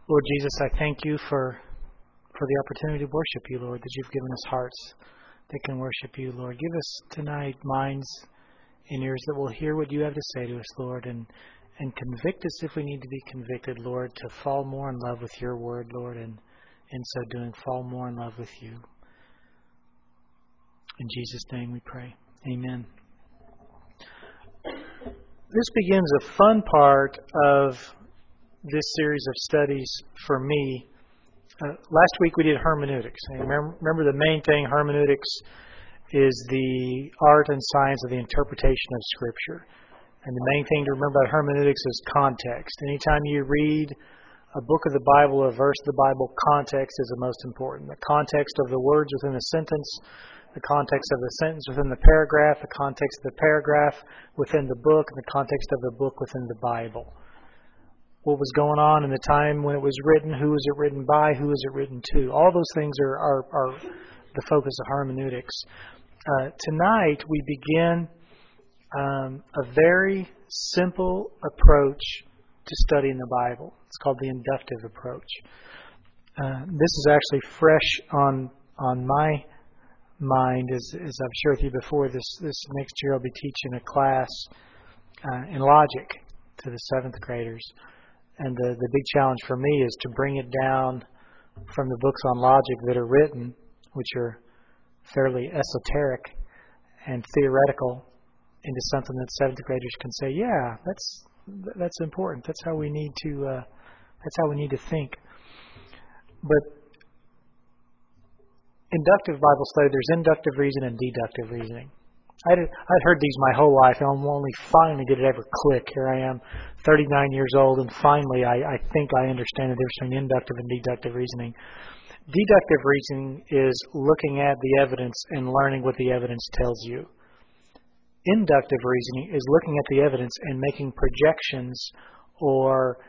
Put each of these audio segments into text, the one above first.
Lord Jesus, I thank you for the opportunity to worship you, Lord, that you've given us hearts that can worship you, Lord. Give us tonight minds and ears that will hear what you have to say to us, Lord, and convict us if we need to be convicted, Lord, to fall more in love with your word, Lord, and in so doing, fall more in love with you. In Jesus' name we pray. Amen. This begins a fun part of this series of studies for me. Last week we did hermeneutics. Remember the main thing, hermeneutics is the art and science of the interpretation of Scripture. And the main thing to remember about hermeneutics is context. Anytime you read a book of the Bible or a verse of the Bible, context is the most important. The context of the words within the sentence, the context of the sentence within the paragraph, the context of the paragraph within the book, and the context of the book within the Bible. What was going on in the time when it was written, who was it written by, who was it written to. All those things are the focus of hermeneutics. Tonight we begin a very simple approach to studying the Bible. It's called the inductive approach. This is actually fresh on my mind, as I've shared with you before. This next year I'll be teaching a class in logic to the 7th graders. And the big challenge for me is to bring it down from the books on logic that are written, which are fairly esoteric and theoretical, into something that 7th graders can say, yeah, that's important. That's how we need to think. But inductive Bible study, there's inductive reasoning and deductive reasoning. I'd heard these my whole life, and only finally did it ever click. Here I am, 39 years old, and finally I think I understand the difference between inductive and deductive reasoning. Deductive reasoning is looking at the evidence and learning what the evidence tells you. Inductive reasoning is looking at the evidence and making projections or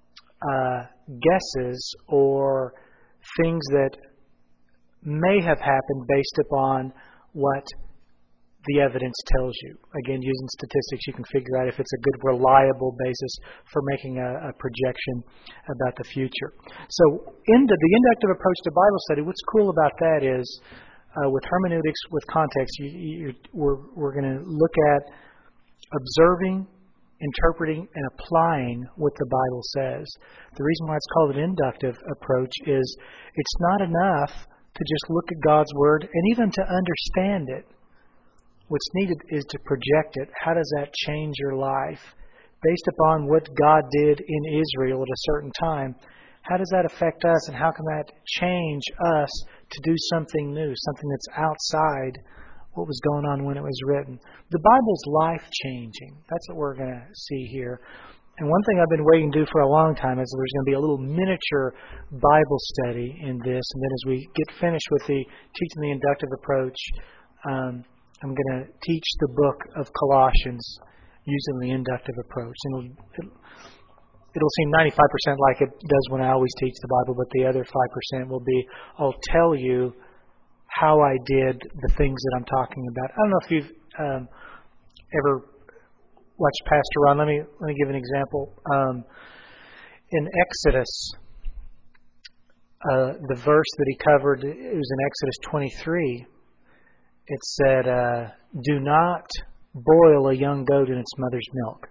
guesses or things that may have happened based upon what the evidence tells you. Again, using statistics, you can figure out if it's a good, reliable basis for making a projection about the future. So, the inductive approach to Bible study, what's cool about that is, with hermeneutics, with context, we're going to look at observing, interpreting, and applying what the Bible says. The reason why it's called an inductive approach is it's not enough to just look at God's Word and even to understand it. What's needed is to project it. How does that change your life? Based upon what God did in Israel at a certain time, how does that affect us, and how can that change us to do something new, something that's outside what was going on when it was written? The Bible's life-changing. That's what we're going to see here. And one thing I've been waiting to do for a long time is there's going to be a little miniature Bible study in this, and then as we get finished with teaching the inductive approach, I'm going to teach the book of Colossians using the inductive approach. And it'll seem 95% like it does when I always teach the Bible, but the other 5% will be, I'll tell you how I did the things that I'm talking about. I don't know if you've ever watched Pastor Ron. Let me give an example. In Exodus, the verse that he covered, it was in Exodus 23. It said, do not boil a young goat in its mother's milk.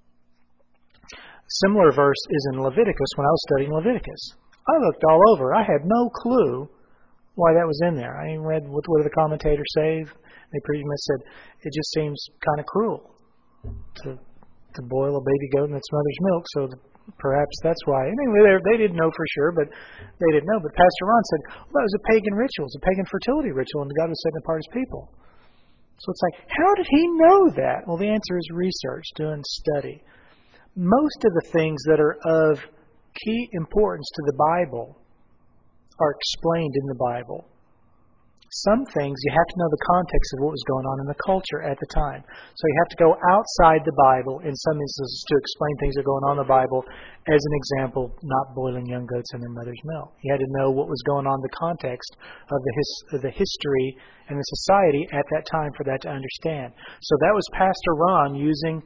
A similar verse is in Leviticus when I was studying Leviticus. I looked all over. I had no clue why that was in there. I even read what the commentators say. They pretty much said, it just seems kind of cruel to boil a baby goat in its mother's milk, so perhaps that's why. Anyway, they didn't know for sure, but they didn't know. But Pastor Ron said, well, it was a pagan ritual. It was a pagan fertility ritual, and God was setting apart His people. So it's like, how did he know that? Well, the answer is research, doing study. Most of the things that are of key importance to the Bible are explained in the Bible. Some things you have to know the context of what was going on in the culture at the time. So you have to go outside the Bible in some instances to explain things that are going on in the Bible. As an example, not boiling young goats in their mother's milk. You had to know what was going on in the context of the history and the society at that time for that to understand. So that was Pastor Ron using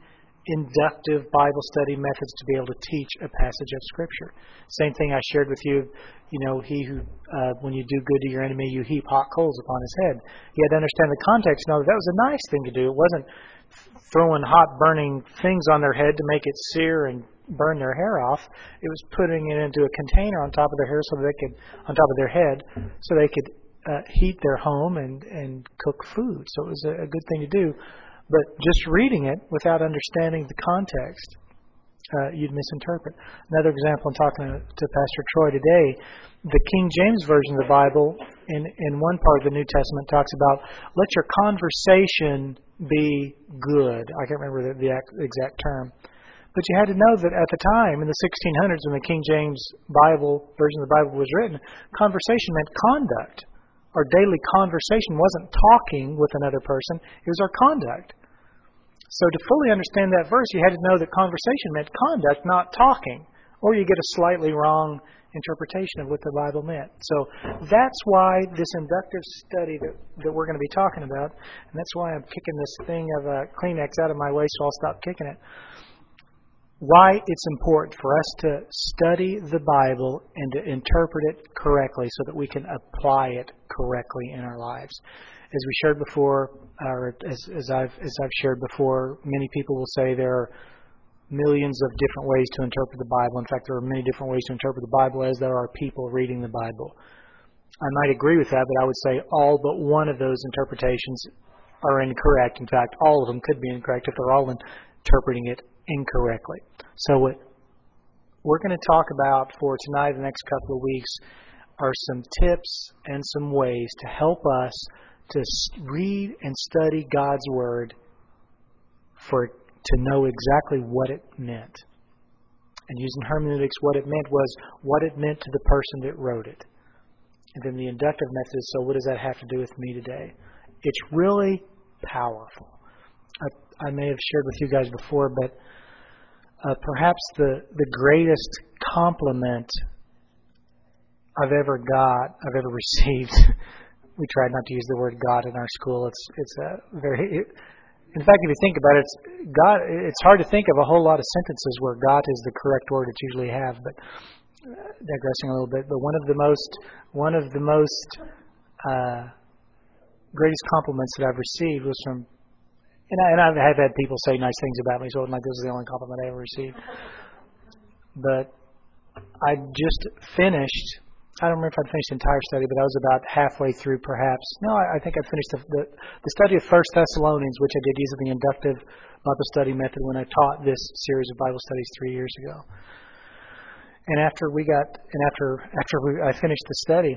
inductive Bible study methods to be able to teach a passage of Scripture. Same thing I shared with you. He who, when you do good to your enemy, you heap hot coals upon his head. You had to understand the context. No, that was a nice thing to do. It wasn't throwing hot, burning things on their head to make it sear and burn their hair off. It was putting it into a container on top of their hair on top of their head, so they could heat their home and cook food. So it was a good thing to do. But just reading it without understanding the context, you'd misinterpret. Another example, I'm talking to Pastor Troy today, the King James Version of the Bible, in one part of the New Testament, talks about, let your conversation be good. I can't remember the exact term. But you had to know that at the time, in the 1600s, when the King James Bible version of the Bible was written, conversation meant conduct. Our daily conversation wasn't talking with another person, it was our conduct. So to fully understand that verse, you had to know that conversation meant conduct, not talking. Or you get a slightly wrong interpretation of what the Bible meant. So that's why this inductive study that we're going to be talking about, and that's why I'm kicking this thing of Kleenex out of my way, so I'll stop kicking it. Why it's important for us to study the Bible and to interpret it correctly so that we can apply it correctly in our lives. As we shared before, or as I've shared before, many people will say there are millions of different ways to interpret the Bible. In fact, there are many different ways to interpret the Bible as there are people reading the Bible. I might agree with that, but I would say all but one of those interpretations are incorrect. In fact, all of them could be incorrect if they're all interpreting it incorrectly. So what we're going to talk about for tonight, the next couple of weeks, are some tips and some ways to help us to read and study God's Word to know exactly what it meant. And using hermeneutics, what it meant was what it meant to the person that wrote it. And then the inductive method is, so what does that have to do with me today? It's really powerful. I may have shared with you guys before, but perhaps the greatest compliment I've ever received. We tried not to use the word God in our school. It's a very. In fact, if you think about it, it's hard to think of a whole lot of sentences where God is the correct word it's usually have. But digressing a little bit, but one of the most greatest compliments that I've received was from. And I've had people say nice things about me, so it wasn't like this is the only compliment I ever received. But I just finished, I don't remember if I'd finished the entire study, but I was about halfway through perhaps. No, I think I finished the study of 1 Thessalonians, which I did using the inductive Bible study method when I taught this series of Bible studies 3 years ago. And after I finished the study,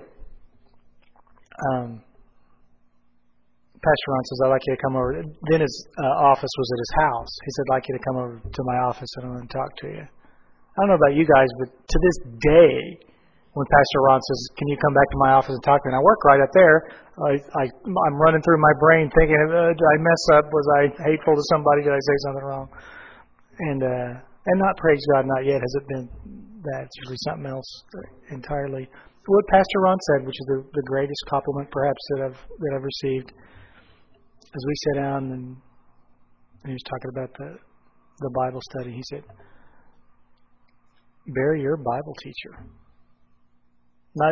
Pastor Ron says, I'd like you to come over. Then his office was at his house. He said, I'd like you to come over to my office and I want to talk to you. I don't know about you guys, but to this day, when Pastor Ron says, can you come back to my office and talk to me? And I work right up there. I'm running through my brain thinking, did I mess up? Was I hateful to somebody? Did I say something wrong? And not, praise God, not yet has it been that. It's usually something else entirely. What Pastor Ron said, which is the greatest compliment perhaps that I've received, as we sat down and he was talking about the Bible study, he said, Barry, you're a Bible teacher. Not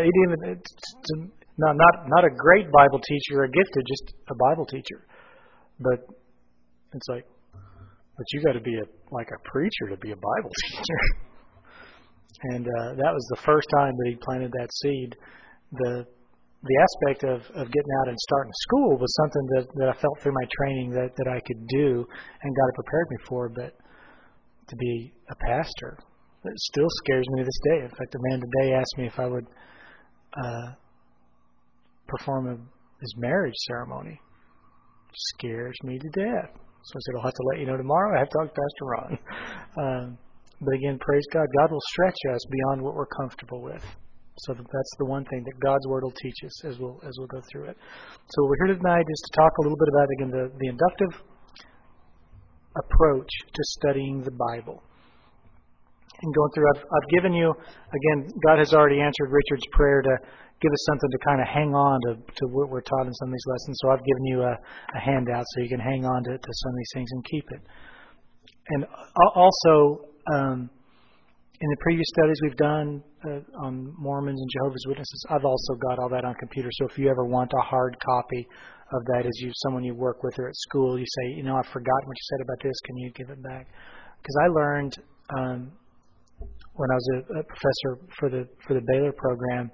a great Bible teacher, a gifted, just a Bible teacher. But it's like, but you got to be like a preacher to be a Bible teacher. And that was the first time that he planted that seed. The aspect of getting out and starting school was something that I felt through my training that I could do, and God had prepared me for. But to be a pastor, it still scares me to this day. In fact, a man today asked me if I would perform his marriage ceremony. It scares me to death. So I said, I'll have to let you know tomorrow. I have to talk to Pastor Ron. But again, praise God. God will stretch us beyond what we're comfortable with. So that's the one thing that God's Word will teach us as we'll go through it. So we're here tonight is to talk a little bit about, again, the inductive approach to studying the Bible. And going through, I've given you, again, God has already answered Richard's prayer to give us something to kind of hang on to what we're taught in some of these lessons. So I've given you a handout so you can hang on to some of these things and keep it. And also, in the previous studies we've done on Mormons and Jehovah's Witnesses, I've also got all that on computer. So if you ever want a hard copy of that, as someone you work with or at school, you say, I've forgotten what you said about this. Can you give it back? Because I learned when I was a professor for the Baylor program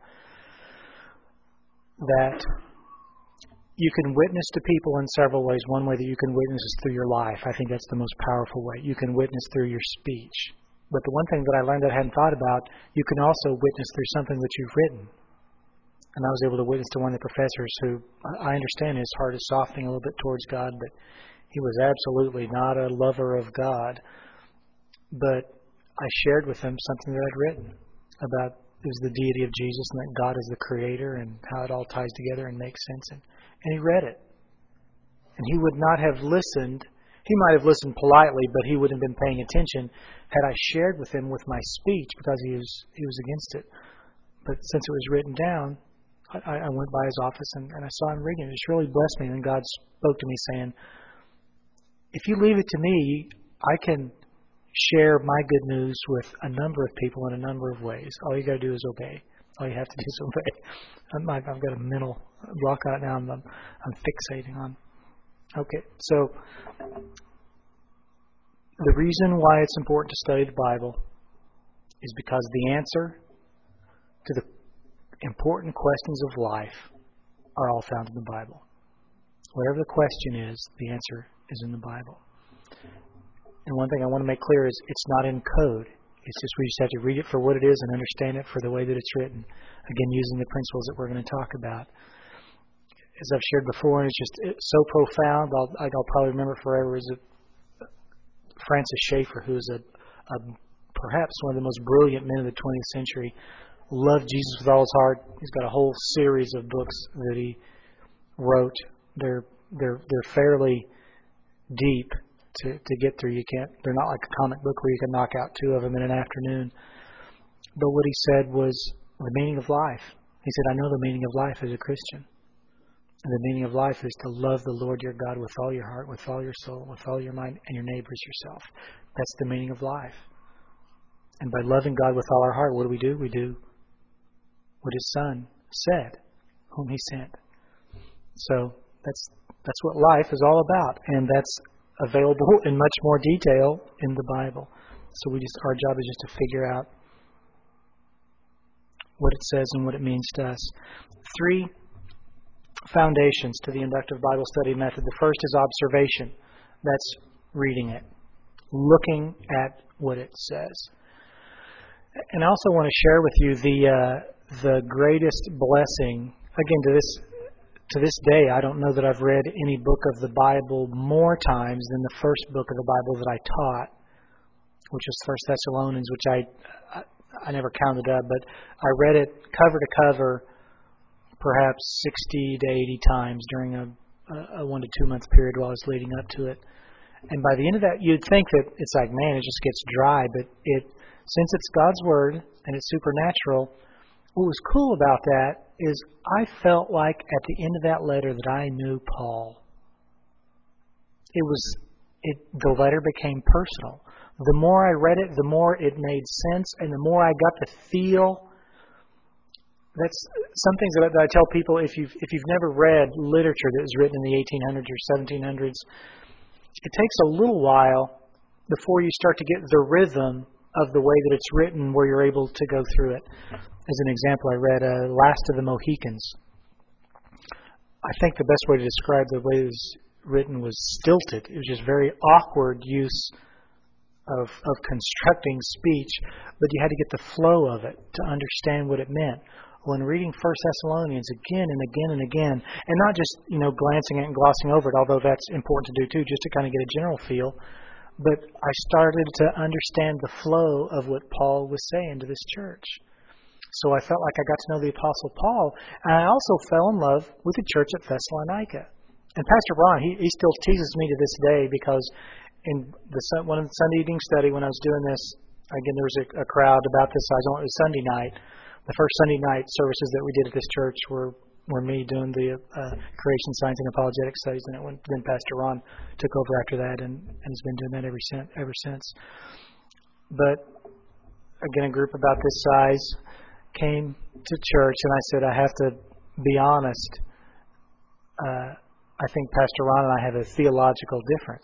that you can witness to people in several ways. One way that you can witness is through your life. I think that's the most powerful way. You can witness through your speech. But the one thing that I learned that I hadn't thought about, you can also witness through something that you've written. And I was able to witness to one of the professors who, I understand his heart is softening a little bit towards God, but he was absolutely not a lover of God. But I shared with him something that I'd written about the deity of Jesus and that God is the creator and how it all ties together and makes sense. And he read it. And he would not have listened. He might have listened politely, but he wouldn't have been paying attention had I shared with him with my speech because he was against it. But since it was written down, I went by his office and I saw him reading it. It just really blessed me. And God spoke to me saying, if you leave it to me, I can share my good news with a number of people in a number of ways. All you got to do is obey. All you have to do is obey. I've got a mental block out now. I'm fixating on. Okay, so the reason why it's important to study the Bible is because the answer to the important questions of life are all found in the Bible. Whatever the question is, the answer is in the Bible. And one thing I want to make clear is it's not in code. It's just we just have to read it for what it is and understand it for the way that it's written. Again, using the principles that we're going to talk about. As I've shared before, it's so profound, I'll probably remember forever, is Francis Schaeffer, who is perhaps one of the most brilliant men of the 20th century, loved Jesus with all his heart. He's got a whole series of books that he wrote. They're fairly deep to get through. They're not like a comic book where you can knock out 2 of them in an afternoon. But what he said was the meaning of life. He said, I know the meaning of life as a Christian. And the meaning of life is to love the Lord your God with all your heart, with all your soul, with all your mind, and your neighbors yourself. That's the meaning of life. And by loving God with all our heart, what do? We do what His Son said, whom He sent. So that's what life is all about, and that's available in much more detail in the Bible. So our job is just to figure out what it says and what it means to us. 3 foundations to the inductive Bible study method. The first is observation. That's reading it, looking at what it says. And I also want to share with you the greatest blessing. Again, to this day, I don't know that I've read any book of the Bible more times than the first book of the Bible that I taught, which was 1 Thessalonians, which I never counted up, but I read it cover to cover perhaps 60 to 80 times during a 1 to 2 month period while I was leading up to it. And by the end of that, you'd think that it's like, man, it just gets dry, but since it's God's Word and it's supernatural, what was cool about that is I felt like at the end of that letter that I knew Paul. The letter became personal. The more I read it, the more it made sense, and the more I got to feel. That's some things that I tell people. If you've never read literature that was written in the 1800s or 1700s, it takes a little while before you start to get the rhythm of the way that it's written, where you're able to go through it. As an example, I read Last of the Mohicans. I think the best way to describe the way it was written was stilted. It was just very awkward use of constructing speech, but you had to get the flow of it to understand what it meant. When reading 1 Thessalonians again and again and again, and not just glancing at it and glossing over it, although that's important to do too, just to kind of get a general feel, but I started to understand the flow of what Paul was saying to this church. So I felt like I got to know the Apostle Paul, and I also fell in love with the church at Thessalonica. And Pastor Ron, he still teases me to this day because in one of the Sunday evening study when I was doing this, again, there was a crowd about this size. It was Sunday night. The first Sunday night services that we did at this church were were me doing the creation science and apologetic studies, and then Pastor Ron took over after that and has been doing that ever since. But again, a group about this size came to church, and I said, I have to be honest. I think Pastor Ron and I have a theological difference.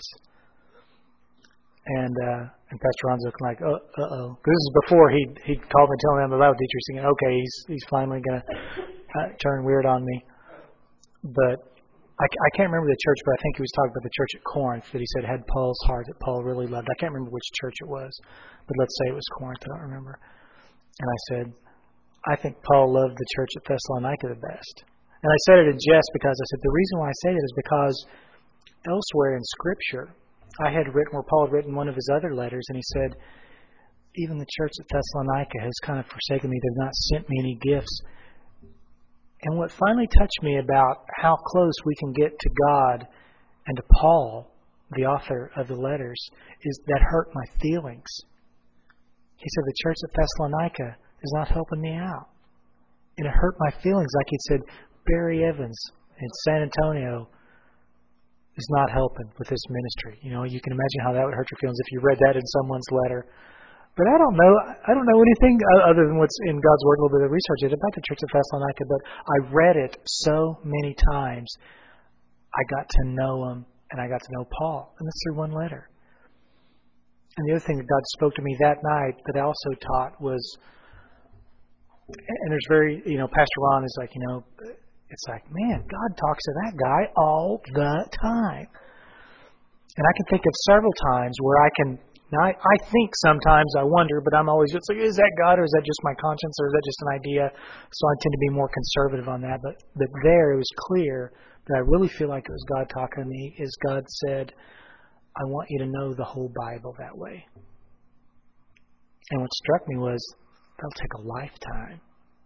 And Pastor Ron's looking like, uh-oh. This is before he'd called me telling me I'm a Bible teacher, thinking, okay, he's finally going to turn weird on me. But I can't remember the church, but I think he was talking about the church at Corinth that he said had Paul's heart, that Paul really loved. I can't remember which church it was, but let's say it was Corinth. I don't remember. And I said, I think Paul loved the church at Thessalonica the best. And I said it in jest because I said, the reason why I say that is because elsewhere in Scripture, I had written where Paul had written one of his other letters, and he said, even the church at Thessalonica has kind of forsaken me. They've not sent me any gifts. And what finally touched me about how close we can get to God and to Paul, the author of the letters, is that hurt my feelings. He said, the church at Thessalonica is not helping me out. And it hurt my feelings. Like he said, Barry Evans in San Antonio is not helping with this ministry. You know, you can imagine how that would hurt your feelings if you read that in someone's letter. But I don't know anything other than what's in God's Word, a little bit of research about the Church of Thessalonica, but I read it so many times, I got to know him, and I got to know Paul, and that's through one letter. And the other thing that God spoke to me that night that I also taught was, and there's Pastor Ron is like, it's like, man, God talks to that guy all the time. And I can think of several times where I think sometimes I wonder, but I'm always just like, is that God or is that just my conscience or is that just an idea? So I tend to be more conservative on that. But there it was clear that I really feel like it was God talking to me, is God said, I want you to know the whole Bible that way. And what struck me was, that'll take a lifetime.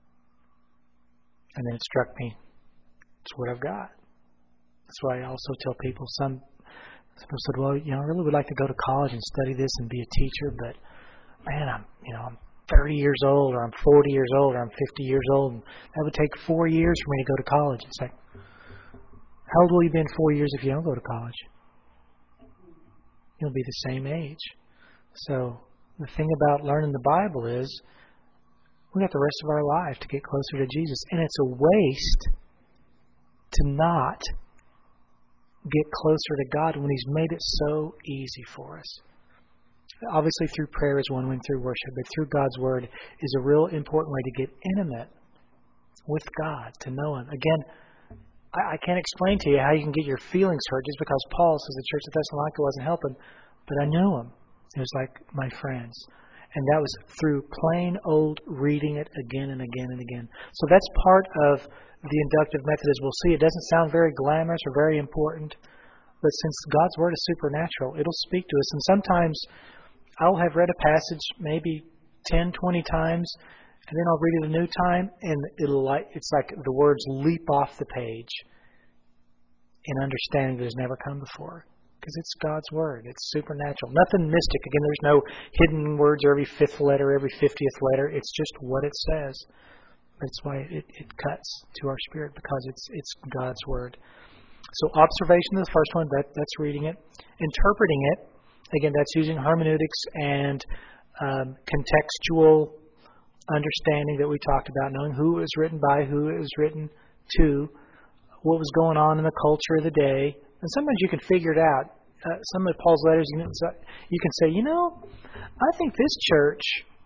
And then it struck me, it's what I've got. That's why I also tell people, some people said, well, I really would like to go to college and study this and be a teacher, but man, I'm 30 years old, or I'm 40 years old, or I'm 50 years old, and that would take 4 years for me to go to college. It's like, how old will you be in 4 years if you don't go to college? You'll be the same age. So the thing about learning the Bible is we got the rest of our life to get closer to Jesus, and it's a waste to not get closer to God when He's made it so easy for us. Obviously through prayer is one way, through worship, but through God's Word is a real important way to get intimate with God, to know Him. Again, I can't explain to you how you can get your feelings hurt just because Paul says the church of Thessalonica wasn't helping, but I knew him. It was like my friends. And that was through plain old reading it again and again and again. So that's part of the inductive method, as we'll see. It doesn't sound very glamorous or very important, but since God's Word is supernatural, it'll speak to us. And sometimes I'll have read a passage maybe 10, 20 times, and then I'll read it a new time, and it's like the words leap off the page in understanding that has never come before. Because it's God's Word. It's supernatural. Nothing mystic. Again, there's no hidden words or every fifth letter, every 50th letter. It's just what it says. That's why it cuts to our spirit, because it's God's Word. So observation is the first one. That's reading it. Interpreting it. Again, that's using hermeneutics and contextual understanding that we talked about, knowing who it was written by, who it was written to, what was going on in the culture of the day. And sometimes you can figure it out. Some of Paul's letters, you can say, I think this church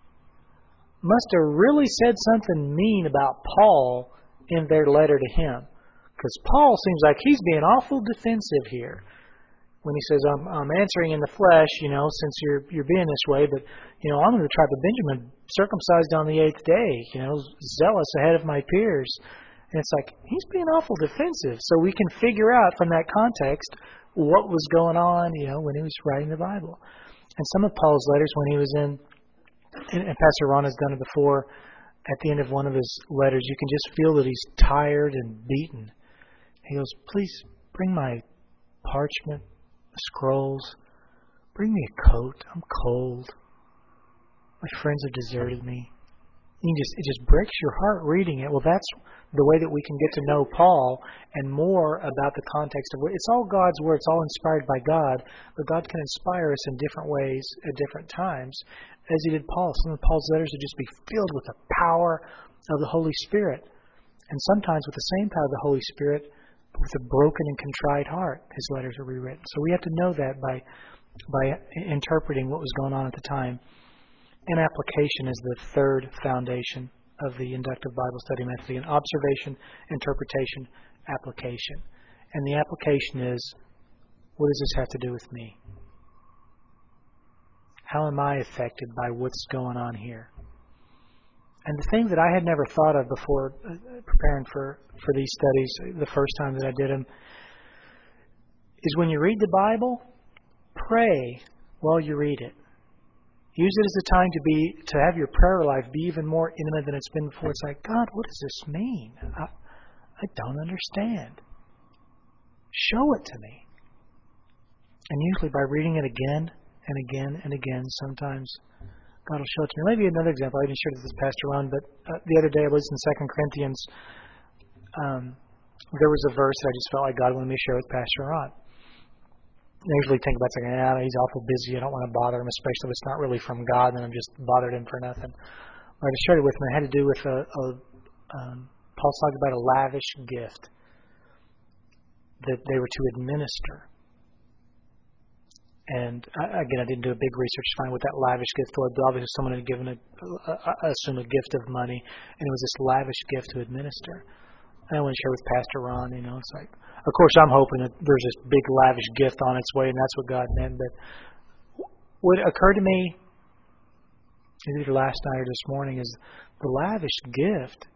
must have really said something mean about Paul in their letter to him. Because Paul seems like he's being awful defensive here. When he says, I'm answering in the flesh, since you're being this way, but, I'm of the tribe of Benjamin, circumcised on the 8th day, zealous ahead of my peers. And it's like, he's being awful defensive. So we can figure out from that context what was going on, when he was writing the Bible. And some of Paul's letters, when he was and Pastor Ron has done it before, at the end of one of his letters, you can just feel that he's tired and beaten. He goes, please bring my parchment, scrolls, bring me a coat. I'm cold. My friends have deserted me. It just breaks your heart reading it. Well, that's the way that we can get to know Paul and more about the context of it's all God's Word. It's all inspired by God, but God can inspire us in different ways at different times, as He did Paul. Some of Paul's letters would just be filled with the power of the Holy Spirit, and sometimes with the same power of the Holy Spirit, but with a broken and contrite heart, his letters are rewritten. So we have to know that by interpreting what was going on at the time. And application is the third foundation of the inductive Bible study method. Again, observation, interpretation, application. And the application is, what does this have to do with me? How am I affected by what's going on here? And the thing that I had never thought of before preparing for these studies, the first time that I did them, is when you read the Bible, pray while you read it. Use it as a time to have your prayer life be even more intimate than it's been before. It's like, God, what does this mean? I don't understand. Show it to me. And usually by reading it again and again and again, sometimes God will show it to me. Maybe another example. I didn't share this with Pastor Ron, but the other day I was in 2 Corinthians. There was a verse that I just felt like God wanted me to share with Pastor Ron. I usually think about saying, he's awful busy. I don't want to bother him, especially if it's not really from God, and I'm just bothered him for nothing. But I just shared it with him. It had to do with Paul's talking about a lavish gift that they were to administer. And again, I didn't do a big research to find what that lavish gift was. But obviously, someone had given I assume a gift of money, and it was this lavish gift to administer. And I want to share with Pastor Ron. It's like, of course, I'm hoping that there's this big lavish gift on its way, and that's what God meant. But what occurred to me either last night or this morning is the lavish gift.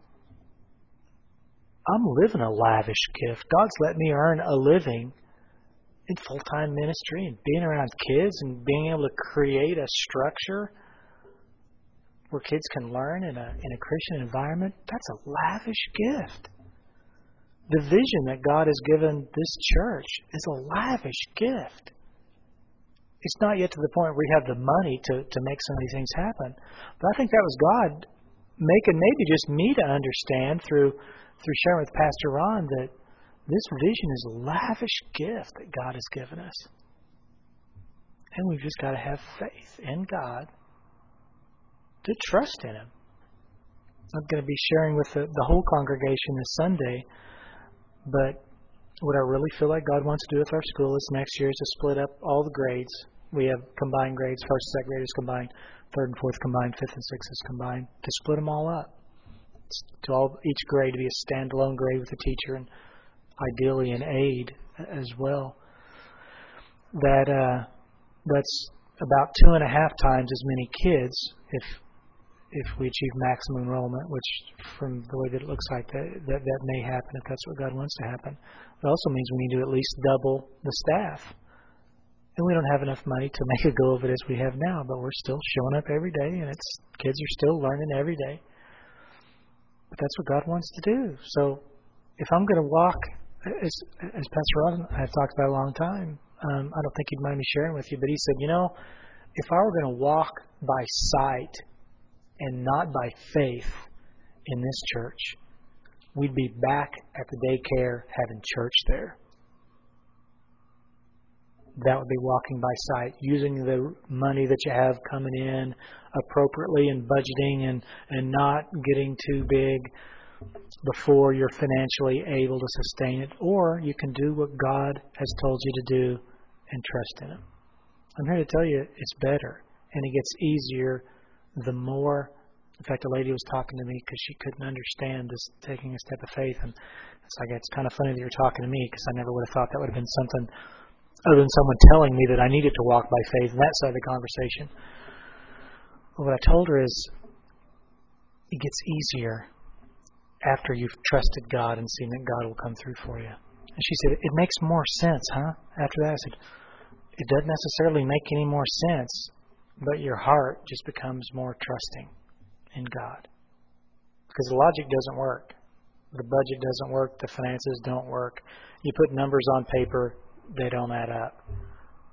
I'm living a lavish gift. God's let me earn a living in full-time ministry and being around kids and being able to create a structure where kids can learn in a Christian environment. That's a lavish gift. The vision that God has given this church is a lavish gift. It's not yet to the point where we have the money to make some of these things happen. But I think that was God making maybe just me to understand through sharing with Pastor Ron that this vision is a lavish gift that God has given us. And we've just got to have faith in God to trust in Him. I'm going to be sharing with the whole congregation this Sunday, but what I really feel like God wants to do with our school this next year is to split up all the grades. We have combined grades, first and second graders combined, third and fourth combined, fifth and sixth is combined, to split them all up. Each grade to be a standalone grade with a teacher and ideally an aide as well. That's about 2.5 times as many kids if we achieve maximum enrollment, which from the way that it looks like that may happen if that's what God wants to happen. It also means we need to at least double the staff. And we don't have enough money to make a go of it as we have now, but we're still showing up every day, and kids are still learning every day. But that's what God wants to do. So if I'm going to walk, as Pastor Ron and I have talked about a long time, I don't think he'd mind me sharing with you, but he said, if I were going to walk by sight and not by faith in this church, we'd be back at the daycare having church there. That would be walking by sight, using the money that you have coming in appropriately and budgeting and not getting too big before you're financially able to sustain it. Or you can do what God has told you to do and trust in Him. I'm here to tell you it's better, and it gets easier the more. In fact, a lady was talking to me because she couldn't understand this taking a step of faith, and it's kind of funny that you're talking to me because I never would have thought that would have been something other than someone telling me that I needed to walk by faith in that side of the conversation. But what I told her is it gets easier after you've trusted God and seen that God will come through for you. And she said, it makes more sense, huh? After that, I said, it doesn't necessarily make any more sense, but your heart just becomes more trusting in God. Because the logic doesn't work. The budget doesn't work. The finances don't work. You put numbers on paper, they don't add up.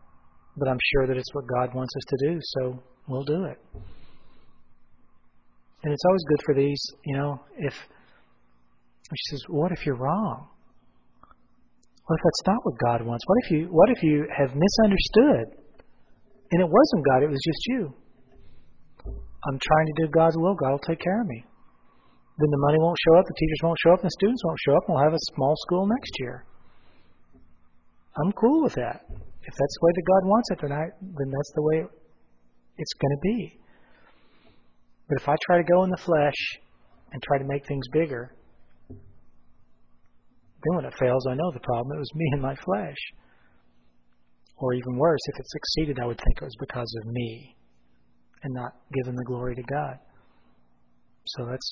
But I'm sure that it's what God wants us to do, so we'll do it. And it's always good for these, if she says, what if you're wrong? What if that's not what God wants? What if you have misunderstood and it wasn't God, it was just you? I'm trying to do God's will. God will take care of me. Then the money won't show up, the teachers won't show up, and the students won't show up, and we'll have a small school next year. I'm cool with that. If that's the way that God wants it, then that's the way it's going to be. But if I try to go in the flesh and try to make things bigger, then when it fails, I know the problem. It was me and my flesh. Or even worse, if it succeeded, I would think it was because of me and not giving the glory to God. So that's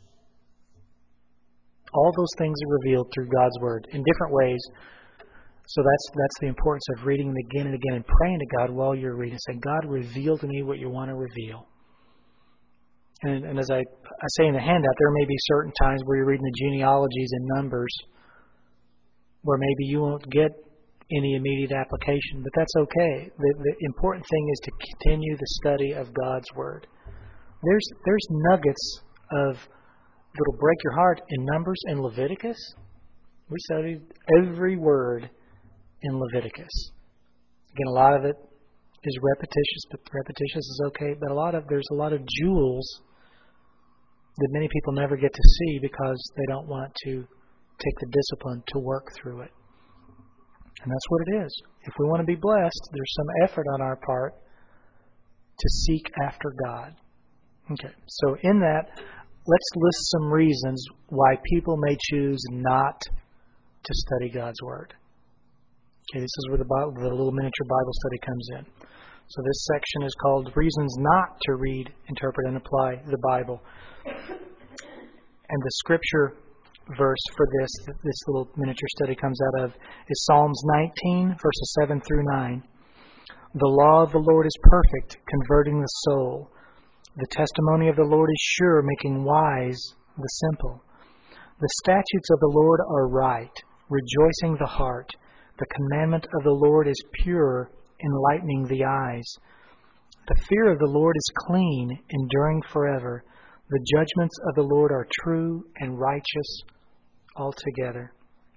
all those things are revealed through God's Word in different ways. So that's the importance of reading it again and again and praying to God while you're reading. Say, God, reveal to me what you want to reveal. And as I say in the handout, there may be certain times where you're reading the genealogies and Numbers where maybe you won't get any immediate application, but that's okay. The important thing is to continue the study of God's Word. There's nuggets that'll break your heart in Numbers and Leviticus. We studied every word in Leviticus. Again, a lot of it is repetitious, but repetitious is okay. But there's a lot of jewels that many people never get to see because they don't want to take the discipline to work through it. And that's what it is. If we want to be blessed, there's some effort on our part to seek after God. Okay, so in that, let's list some reasons why people may choose not to study God's Word. Okay, this is where the little miniature Bible study comes in. So this section is called Reasons Not to Read, Interpret, and Apply the Bible. And the scripture verse for this little miniature study comes out of is Psalms 19, verses 7 through 9. The law of the Lord is perfect, converting the soul. The testimony of the Lord is sure, making wise the simple. The statutes of the Lord are right, rejoicing the heart. The commandment of the Lord is pure, enlightening the eyes. The fear of the Lord is clean, enduring forever. The judgments of the Lord are true and righteous altogether.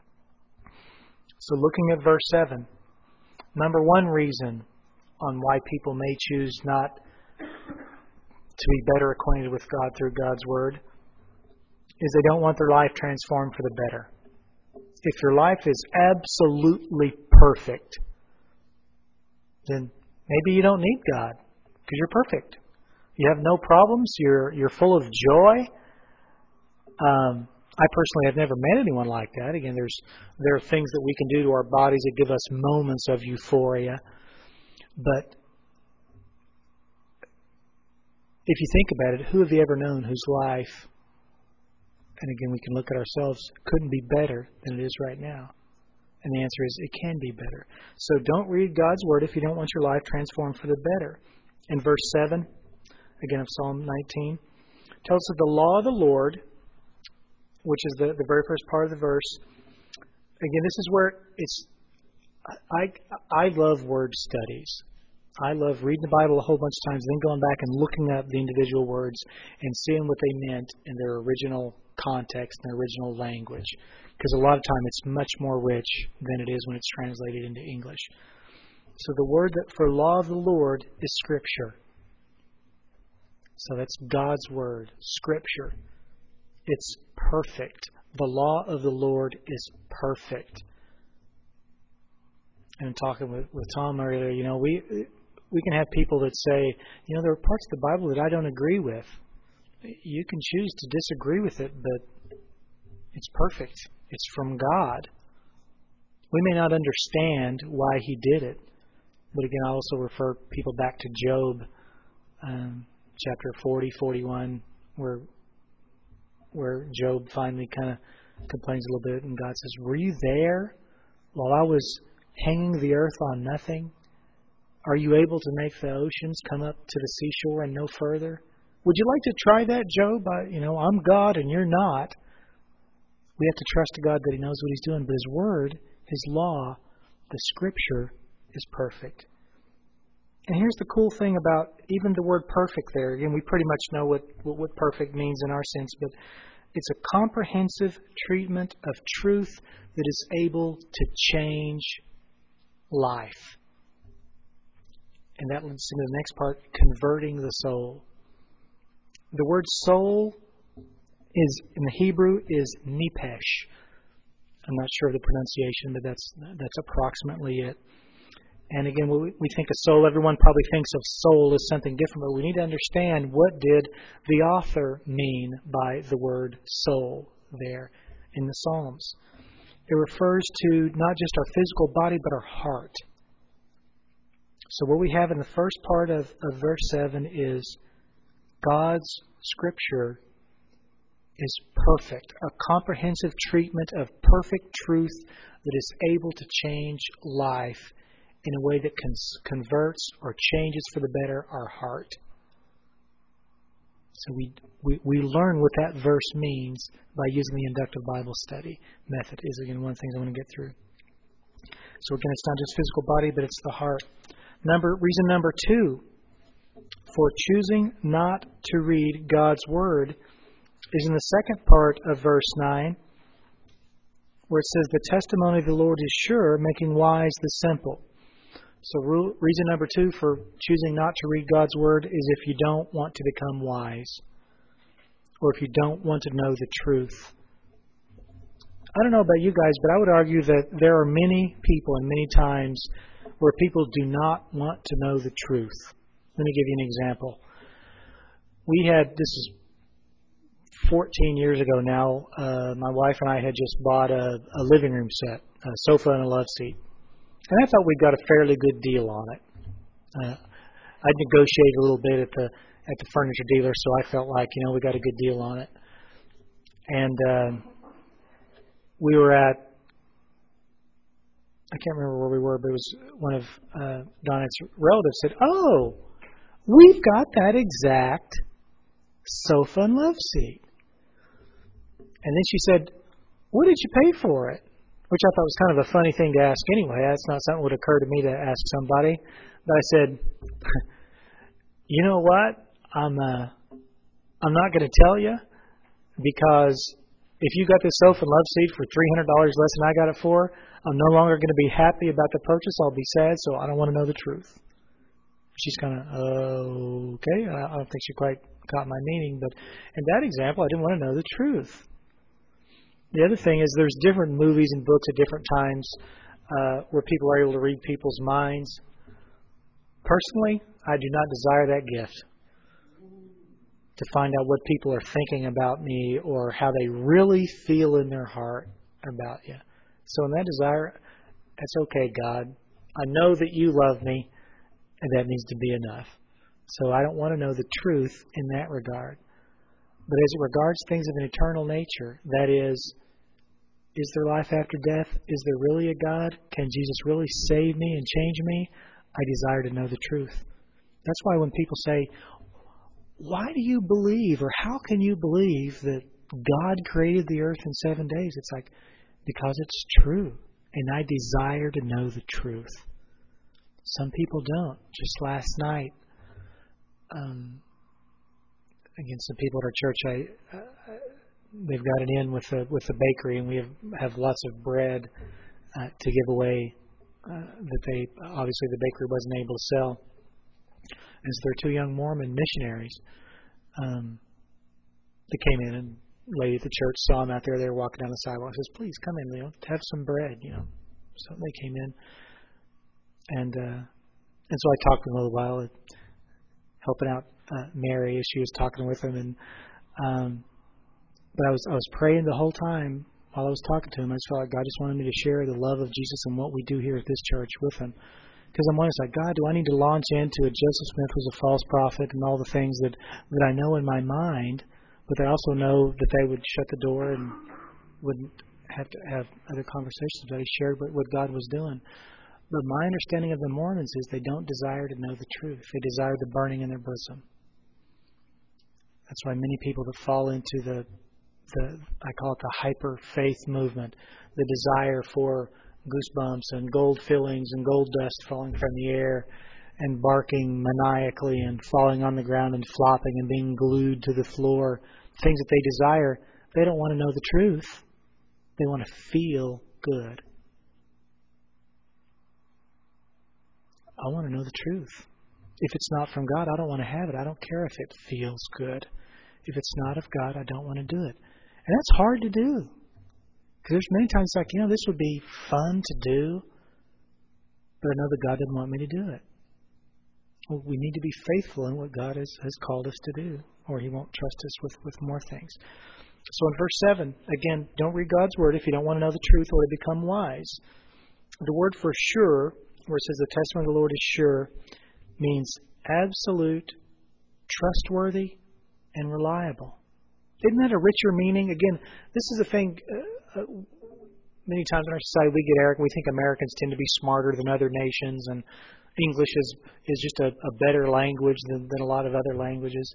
So looking at verse 7, number one reason on why people may choose not to be better acquainted with God through God's Word is they don't want their life transformed for the better. If your life is absolutely perfect, then maybe you don't need God because you're perfect. You have no problems. You're full of joy. I personally have never met anyone like that. Again, there are things that we can do to our bodies that give us moments of euphoria. But if you think about it, who have you ever known whose life, and again we can look at ourselves, couldn't be better than it is right now? And the answer is it can be better. So don't read God's Word if you don't want your life transformed for the better. In verse 7, again of Psalm 19, tells us that the law of the Lord, which is the very first part of the verse. Again, this is where it's. I love word studies. I love reading the Bible a whole bunch of times, then going back and looking up the individual words and seeing what they meant in their original context and their original language. Because a lot of time it's much more rich than it is when it's translated into English. So the word that for law of the Lord is Scripture. So that's God's Word, Scripture. It's perfect. The law of the Lord is perfect. And talking with Tom earlier, we can have people that say, there are parts of the Bible that I don't agree with. You can choose to disagree with it, but it's perfect. It's from God. We may not understand why He did it, but again, I also refer people back to Job, chapter 40, 41, where Job finally kind of complains a little bit, and God says, were you there while I was hanging the earth on nothing? Are you able to make the oceans come up to the seashore and no further? Would you like to try that, Job? I'm God and you're not. We have to trust God that He knows what He's doing, but His Word, His law, the Scripture is perfect. And here's the cool thing about even the word perfect there. Again, we pretty much know what perfect means in our sense, but it's a comprehensive treatment of truth that is able to change life. And that leads into the next part, converting the soul. The word soul is in the Hebrew is nipesh. I'm not sure of the pronunciation, but that's approximately it. And again, we think of soul, everyone probably thinks of soul as something different, but we need to understand what did the author mean by the word soul there in the Psalms. It refers to not just our physical body, but our heart. So what we have in the first part of verse 7 is God's Scripture is perfect, a comprehensive treatment of perfect truth that is able to change life in a way that converts or changes for the better our heart. So we learn what that verse means by using the inductive Bible study method is, again, one of the things I want to get through. So again, it's not just physical body, but it's the heart. Reason number 2 for choosing not to read God's Word is in the second part of verse 9, where it says, the testimony of the Lord is sure, making wise the simple. So reason number 2 for choosing not to read God's Word is if you don't want to become wise, or if you don't want to know the truth. I don't know about you guys, but I would argue that there are many people and many times where people do not want to know the truth. Let me give you an example. This is 14 years ago now, my wife and I had just bought a living room set, a sofa and a love seat. And I thought we got a fairly good deal on it. I'd negotiated a little bit at the furniture dealer, so I felt like, we got a good deal on it. And we were at, I can't remember where we were, but it was one of Donna's relatives said, "Oh, we've got that exact sofa and love seat." And then she said, "What did you pay for it?" Which I thought was kind of a funny thing to ask anyway. That's not something that would occur to me to ask somebody. But I said, "You know what? I'm not going to tell you, because if you got this sofa and love seat for $300 less than I got it for, I'm no longer going to be happy about the purchase. I'll be sad, so I don't want to know the truth." She's kind of, okay. I don't think she quite caught my meaning. But in that example, I didn't want to know the truth. The other thing is there's different movies and books at different times where people are able to read people's minds. Personally, I do not desire that gift, to find out what people are thinking about me or how they really feel in their heart about you. So in that desire, that's okay, God. I know that you love me, and that needs to be enough. So I don't want to know the truth in that regard. But as it regards things of an eternal nature, that is there life after death? Is there really a God? Can Jesus really save me and change me? I desire to know the truth. That's why when people say, "Why do you believe," or "How can you believe that God created the earth in 7 days?" It's like, because it's true, and I desire to know the truth. Some people don't. Just last night, again, some people at our church, they've got it in with the bakery, and we have lots of bread to give away that they obviously the bakery wasn't able to sell. And so there are 2 young Mormon missionaries that came in, and a lady at the church saw them out there. They were walking down the sidewalk. Says, "Please come in, have some bread." So they came in, and so I talked to them a little while, helping out Mary as she was talking with them, and but I was praying the whole time while I was talking to him. I just felt like God just wanted me to share the love of Jesus and what we do here at this church with him. Because I'm always like, God, do I need to launch into a Joseph Smith was a false prophet and all the things that I know in my mind, but I also know that they would shut the door and wouldn't have to have other conversations about he shared what God was doing. But my understanding of the Mormons is they don't desire to know the truth. They desire the burning in their bosom. That's why many people that fall into the I call it the hyper faith movement, the desire for goosebumps and gold fillings and gold dust falling from the air and barking maniacally and falling on the ground and flopping and being glued to the floor, things that they desire, they don't want to know the truth. They want to feel good. I want to know the truth. If it's not from God, I don't want to have it. I don't care if it feels good. If it's not of God, I don't want to do it. And that's hard to do. Because there's many times it's like, this would be fun to do, but I know that God doesn't want me to do it. Well, we need to be faithful in what God has called us to do, or He won't trust us with more things. So in verse 7, again, don't read God's Word if you don't want to know the truth or to become wise. The word for sure, where it says the testimony of the Lord is sure, means absolute, trustworthy, and reliable. Isn't that a richer meaning? Again, this is a thing, many times in our society we get arrogant. We think Americans tend to be smarter than other nations, and English is just a better language than a lot of other languages.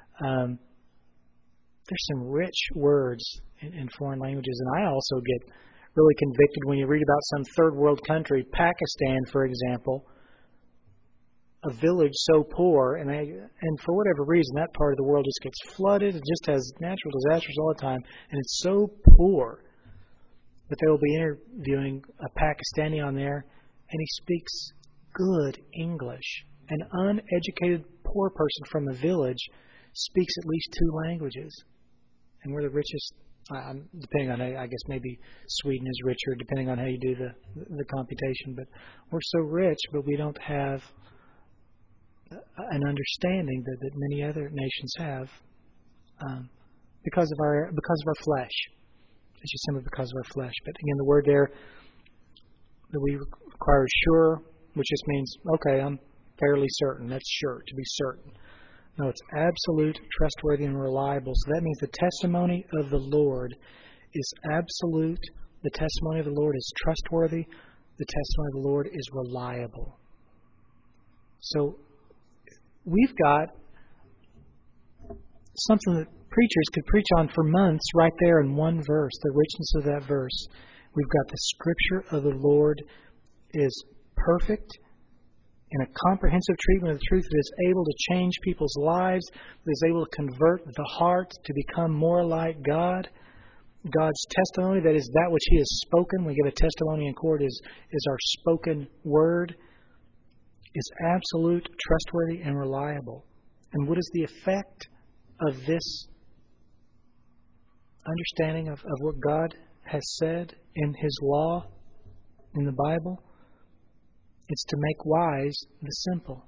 There's some rich words in foreign languages, and I also get really convicted when you read about some third world country, Pakistan, for example, a village so poor, and for whatever reason, that part of the world just gets flooded. It just has natural disasters all the time, and it's so poor. But they will be interviewing a Pakistani on there, and he speaks good English. An uneducated poor person from a village speaks at least 2 languages. And we're the richest, depending on, I guess maybe Sweden is richer, depending on how you do the computation. But we're so rich, but we don't have an understanding that many other nations have because of our flesh. It's just simply because of our flesh. But again, the word there that we require is sure, which just means, okay, I'm fairly certain. That's sure, to be certain. No, it's absolute, trustworthy, and reliable. So that means the testimony of the Lord is absolute. The testimony of the Lord is trustworthy. The testimony of the Lord is reliable. So we've got something that preachers could preach on for months right there in one verse, the richness of that verse. We've got the Scripture of the Lord is perfect in a comprehensive treatment of the truth that is able to change people's lives, that is able to convert the heart to become more like God. God's testimony, that is that which He has spoken. We give a testimony in court is our spoken word, is absolute, trustworthy, and reliable. And what is the effect of this understanding of what God has said in His law, in the Bible? It's to make wise the simple.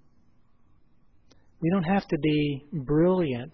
We don't have to be brilliant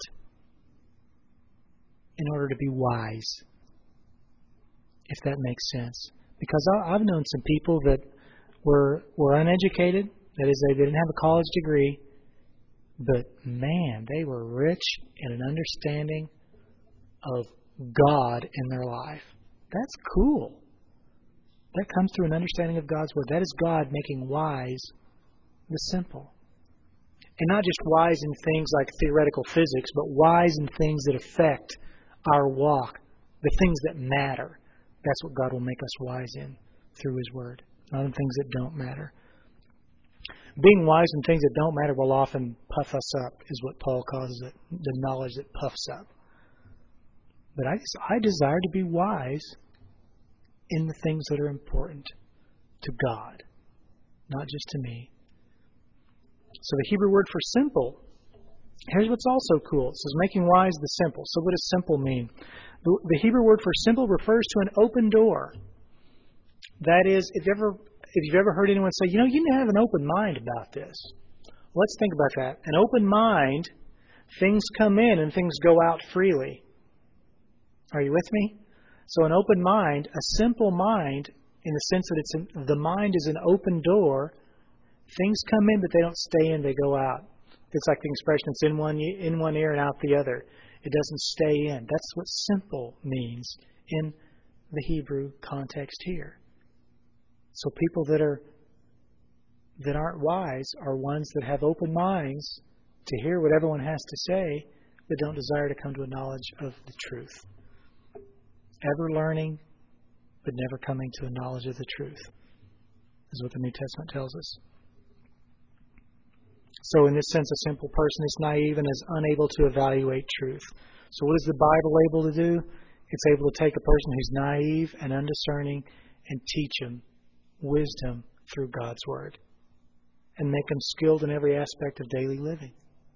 in order to be wise, if that makes sense. Because I've known some people that were uneducated, that is, they didn't have a college degree, but man, they were rich in an understanding of God in their life. That's cool. That comes through an understanding of God's Word. That is God making wise the simple. And not just wise in things like theoretical physics, but wise in things that affect our walk, the things that matter. That's what God will make us wise in through His Word, not in things that don't matter. Being wise in things that don't matter will often puff us up, is what Paul calls it, the knowledge that puffs up. But I desire to be wise in the things that are important to God, not just to me. So the Hebrew word for simple, here's what's also cool. It says making wise the simple. So what does simple mean? The Hebrew word for simple refers to an open door. That is, if you've ever heard anyone say, you need to have an open mind about this. Let's think about that. An open mind, things come in and things go out freely. Are you with me? So an open mind, a simple mind, in the sense that the mind is an open door. Things come in, but they don't stay in; they go out. It's like the expression: "It's in one ear and out the other." It doesn't stay in. That's what simple means in the Hebrew context here. So people that aren't wise are ones that have open minds to hear what everyone has to say, but don't desire to come to a knowledge of the truth. Ever learning, but never coming to a knowledge of the truth, is what the New Testament tells us. So in this sense, a simple person is naive and is unable to evaluate truth. So what is the Bible able to do? It's able to take a person who's naive and undiscerning and teach him wisdom through God's Word and make him skilled in every aspect of daily living.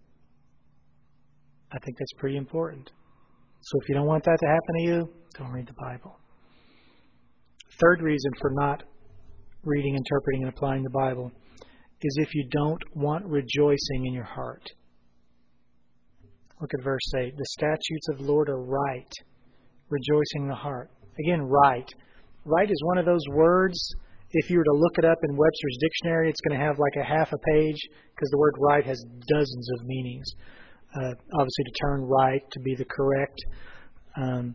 I think that's pretty important. So if you don't want that to happen to you, don't read the Bible. Third reason for not reading, interpreting, and applying the Bible is if you don't want rejoicing in your heart. Look at verse 8. The statutes of the Lord are right, rejoicing in the heart. Again, right. Right is one of those words, if you were to look it up in Webster's dictionary, it's going to have like a half a page because the word right has dozens of meanings. Obviously, to turn right, to be the correct, and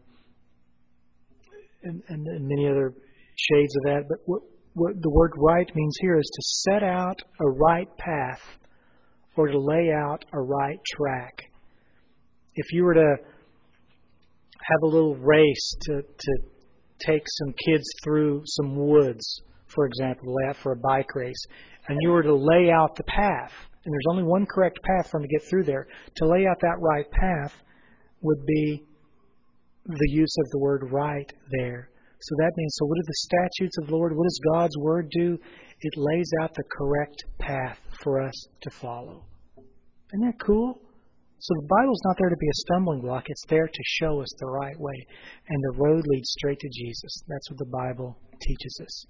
many other shades of that. But what the word right means here is to set out a right path or to lay out a right track. If you were to have a little race to take some kids through some woods, for example, lay out for a bike race, and you were to lay out the path, and there's only one correct path for them to get through there, to lay out that right path would be the use of the word right there. So that means, so what do the statutes of the Lord, what does God's Word do? It lays out the correct path for us to follow. Isn't that cool? So the Bible's not there to be a stumbling block. It's there to show us the right way. And the road leads straight to Jesus. That's what the Bible teaches us.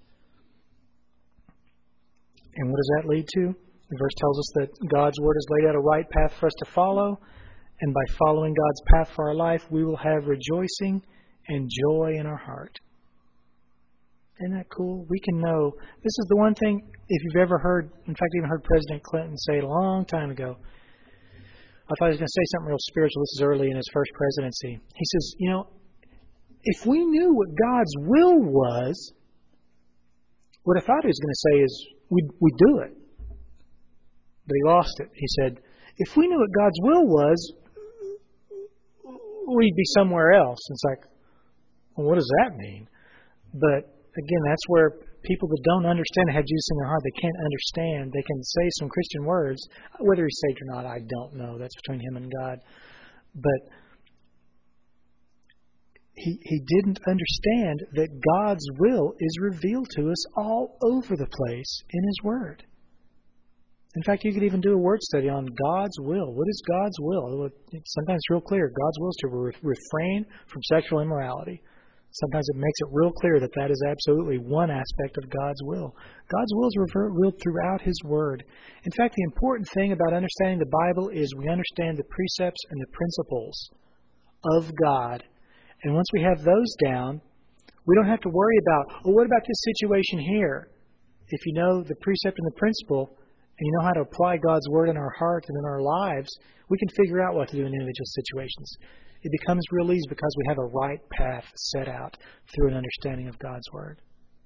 And what does that lead to? The verse tells us that God's Word has laid out a right path for us to follow. And by following God's path for our life, we will have rejoicing and joy in our heart. Isn't that cool? We can know. This is the one thing, if you've ever heard, in fact, even heard President Clinton say it a long time ago. I thought he was going to say something real spiritual. This is early in his first presidency. He says, if we knew what God's will was, what I thought he was going to say is, we'd do it. But he lost it. He said, if we knew what God's will was, we'd be somewhere else. It's like, well, what does that mean? But again, that's where people that don't understand have Jesus in their heart. They can't understand. They can say some Christian words. Whether he's saved or not, I don't know. That's between him and God. But he didn't understand that God's will is revealed to us all over the place in His Word. In fact, you could even do a word study on God's will. What is God's will? Sometimes it's real clear. God's will is to refrain from sexual immorality. Sometimes it makes it real clear that that is absolutely one aspect of God's will. God's will is revealed throughout His Word. In fact, the important thing about understanding the Bible is we understand the precepts and the principles of God. And once we have those down, we don't have to worry about, what about this situation here? If you know the precept and the principle, and you know how to apply God's Word in our heart and in our lives, we can figure out what to do in individual situations. It becomes real easy because we have a right path set out through an understanding of God's Word.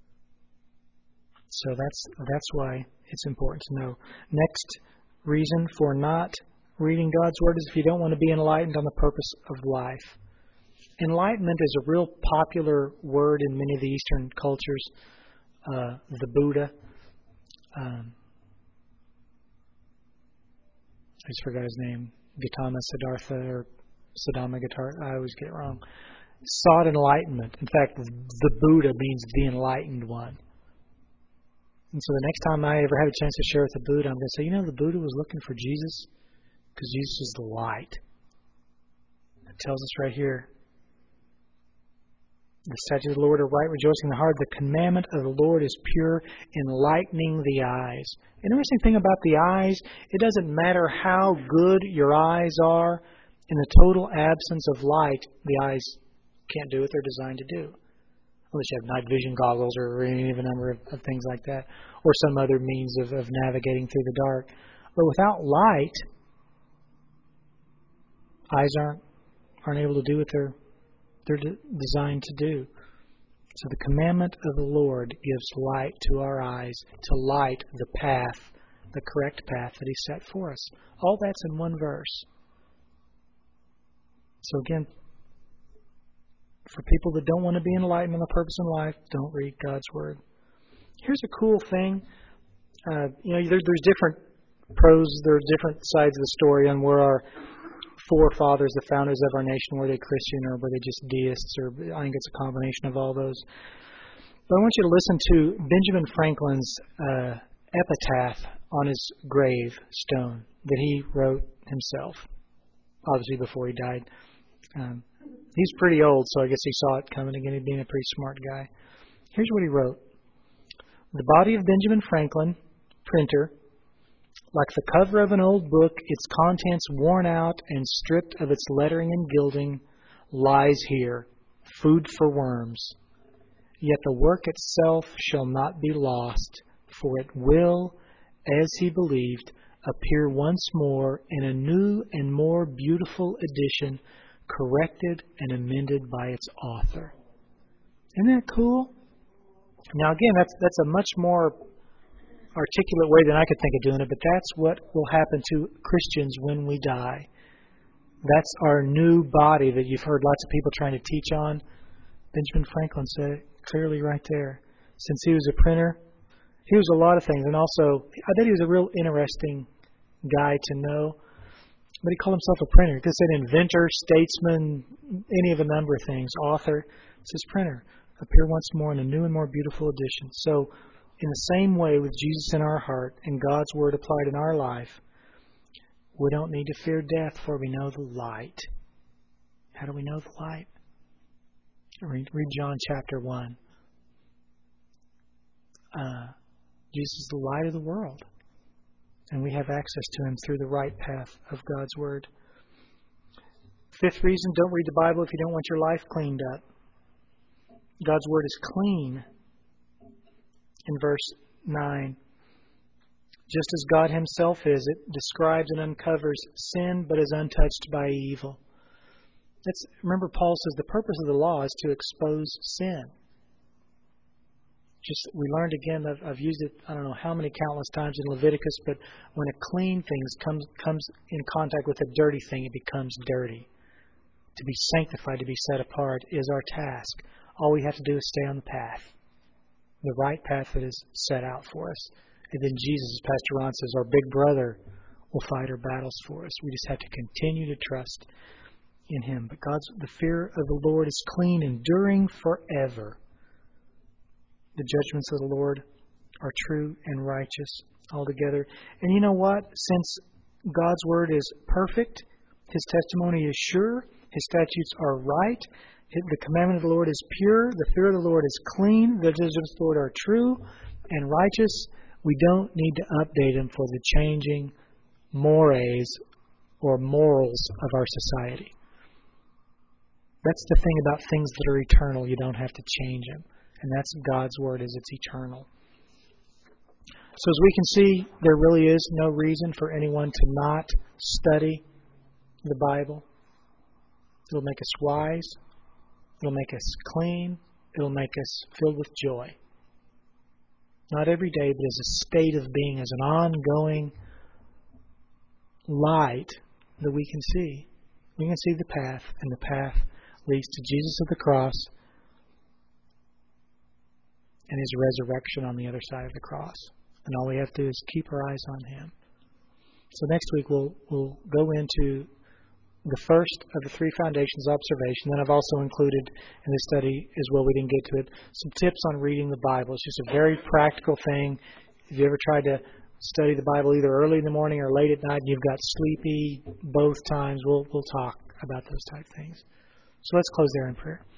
So that's why it's important to know. Next reason for not reading God's Word is if you don't want to be enlightened on the purpose of life. Enlightenment is a real popular word in many of the Eastern cultures. The Buddha. I just forgot his name. Gautama Siddhartha or Siddhama Gautama. I always get it wrong. Sought enlightenment. In fact, the Buddha means the enlightened one. And so the next time I ever have a chance to share with the Buddha, I'm going to say, the Buddha was looking for Jesus because Jesus is the light. It tells us right here. The statutes of the Lord are right, rejoicing in the heart. The commandment of the Lord is pure, enlightening the eyes. An interesting thing about the eyes, it doesn't matter how good your eyes are. In the total absence of light, the eyes can't do what they're designed to do. Unless you have night vision goggles or any of a number of things like that. Or some other means of navigating through the dark. But without light, eyes aren't able to do what they're designed to do. So the commandment of the Lord gives light to our eyes, to light the path, the correct path that He set for us. All that's in one verse. So again, for people that don't want to be enlightened on the purpose in life, don't read God's Word. Here's a cool thing. There's different pros, there are different sides of the story on where our forefathers, the founders of our nation, were they Christian or were they just deists, or I think it's a combination of all those. But I want you to listen to Benjamin Franklin's epitaph on his gravestone that he wrote himself, obviously before he died. He's pretty old, so I guess he saw it coming again. He'd been a pretty smart guy. Here's what he wrote. The body of Benjamin Franklin, printer, like the cover of an old book, its contents worn out and stripped of its lettering and gilding, lies here, food for worms. Yet the work itself shall not be lost, for it will, as he believed, appear once more in a new and more beautiful edition, corrected and amended by its author. Isn't that cool? Now again, that's a much more articulate way than I could think of doing it, but that's what will happen to Christians when we die. That's our new body that you've heard lots of people trying to teach on. Benjamin Franklin said it clearly right there. Since he was a printer, he was a lot of things, and also I bet he was a real interesting guy to know. But he called himself a printer. He could have said inventor, statesman, any of a number of things. Author. It says printer. Appear once more in a new and more beautiful edition. So, in the same way with Jesus in our heart and God's Word applied in our life, we don't need to fear death, for we know the light. How do we know the light? Read John chapter 1. Jesus is the light of the world. And we have access to Him through the right path of God's Word. Fifth reason, don't read the Bible if you don't want your life cleaned up. God's Word is clean. In verse 9, just as God Himself is, it describes and uncovers sin but is untouched by evil. Remember, Paul says the purpose of the law is to expose sin. We learned again, I've used it, I don't know how many countless times in Leviticus, but when a clean thing comes in contact with a dirty thing, it becomes dirty. To be sanctified, to be set apart is our task. All we have to do is stay on the path, the right path that is set out for us. And then Jesus, as Pastor Ron says, our big brother, will fight our battles for us. We just have to continue to trust in Him. But the fear of the Lord is clean, enduring forever. The judgments of the Lord are true and righteous altogether. And you know what? Since God's Word is perfect, His testimony is sure, His statutes are right, the commandment of the Lord is pure, the fear of the Lord is clean, the judgments of the Lord are true and righteous, we don't need to update Him for the changing mores or morals of our society. That's the thing about things that are eternal. You don't have to change them. And that's God's Word, as it's eternal. So as we can see, there really is no reason for anyone to not study the Bible. It'll make us wise. It'll make us clean. It'll make us filled with joy. Not every day, but as a state of being, as an ongoing light that we can see. We can see the path, and the path leads to Jesus of the cross and His resurrection on the other side of the cross. And all we have to do is keep our eyes on Him. So next week we'll go into the first of the three foundations observation. Then I've also included in this study as well, we didn't get to it, some tips on reading the Bible. It's just a very practical thing. If you ever tried to study the Bible either early in the morning or late at night and you've got sleepy both times, we'll talk about those type things. So let's close there in prayer.